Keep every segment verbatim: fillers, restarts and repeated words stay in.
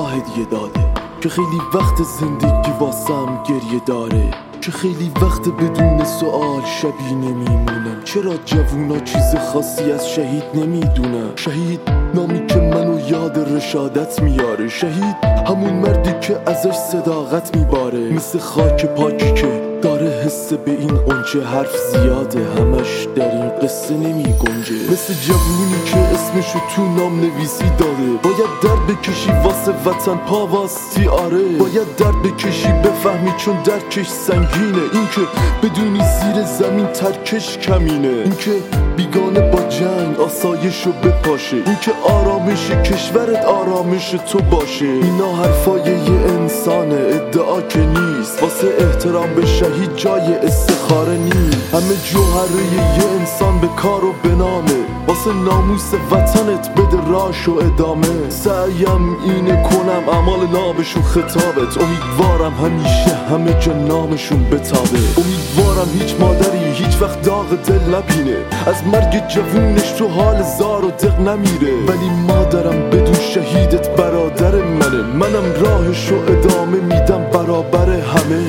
هدیه داده که خیلی وقت زندگی واسم گریه داره، که خیلی وقت بدون سوال شبی نمیمونم. چرا جوونا چیز خاصی از شهید نمیدونم؟ شهید نامی که منو یاد رشادت میاره، شهید همون مردی که ازش صداقت میباره، مثل خاک پاکی که داره حس به این قنچه، حرف زیاده همش در این قصه نمی گنجه، مثل جوونی که اسمشو تو نام نویسی داده. باید درد بکشی واسه وطن پا واستی، آره باید درد بکشی بفهمی چون درکش سنگینه. این که بدونی زیر زمین ترکش کمینه، این که بیگانه با جنگ آسایشو بپاشه، این که آرامش کشورت آرامش تو باشه. اینا حرفای یه انسانه، ادعا که نیست. واسه احترام به شهید جای استخاره نیست. همه جوهره یه انسان به کار و به نامه، واسه ناموس وطنت بده راش و ادامه. سعیم اینه کنم اعمال نابشون خطابت، امیدوارم همیشه همه جا نامشون بتابه. امیدوارم هیچ مادری هیچ وقت داغ دل نبینه، از مرگ جوونش تو حال زار و دق نمیره. ولی مادرم بدون شهیدت برادر منه، منم راهشو ادامه میدم برابر همه.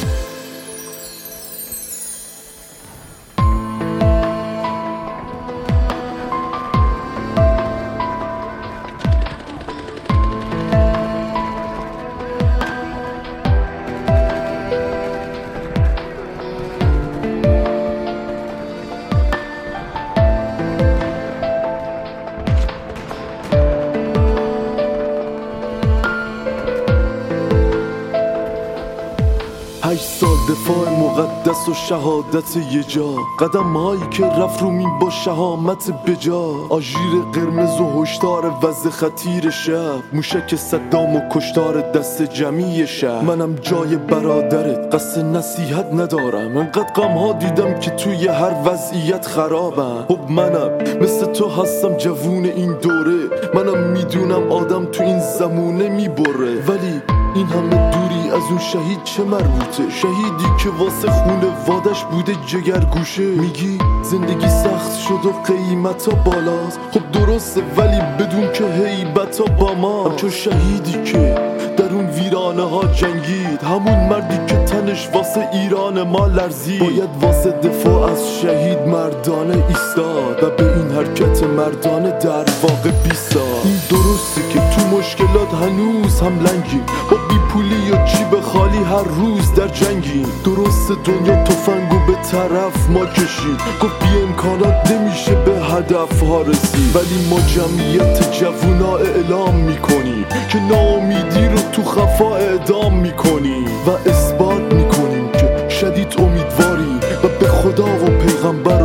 هشت سال دفاع مقدس و شهادت یه جا، قدم هایی که رفت رو می با شهامت بجا. آژیر قرمز و هشدار وضع خطیر شب، موشک صدام و کشتار دست جمعی شهر. منم جای برادرت قصد نصیحت ندارم، انقدر غم ها دیدم که توی هر وضعیت خرابم. خب منم مثل تو هستم جوون این دوره، منم میدونم آدم تو این زمونه میبره. ولی این همه دوری از اون شهید چه مربوطه؟ شهیدی که واسه خونه وادش بوده جگرگوشه. میگی زندگی سخت شد و قیمتا بالاست، خب درسته ولی بدون که هیبتا با ما. همچون شهیدی که در اون ویرانه ها جنگید، همون مردی که تنش واسه ایران ما لرزید. باید واسه دفاع از شهید مردانه ایستاد و به این حرکت مردانه در واقع بیستاد. این درسته که تو مشکلات هنوز هم لنگیم، با بی پولی و جیب خالی هر روز در جنگیم. درسته دنیا تفنگو به طرف ما کشید، گفت بی امکانات نمیشه به هدف ها رسید. ولی ما جمعیت جوونا اعلام میکنیم که ناامیدی رو تو خفا اعدام میکنیم و اثبات میکنیم که شدید امیدواریم و به خدا و پیغمبر